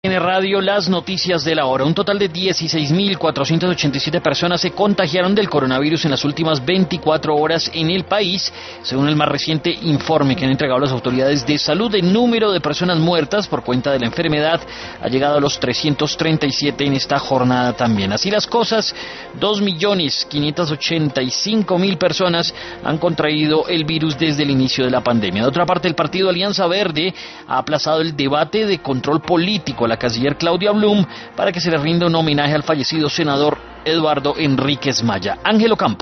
En Radio, las noticias de la hora. Un total de 16.487 personas se contagiaron del coronavirus en las últimas 24 horas en el país, según el más reciente informe que han entregado las autoridades de salud. El número de personas muertas por cuenta de la enfermedad ha llegado a los 337 en esta jornada también. Así las cosas, 2.585.000 personas han contraído el virus desde el inicio de la pandemia. De otra parte, el partido Alianza Verde ha aplazado el debate de control político a la canciller Claudia Blum para que se le rinda un homenaje al fallecido senador Eduardo Enríquez Maya. Ángel Ocampo.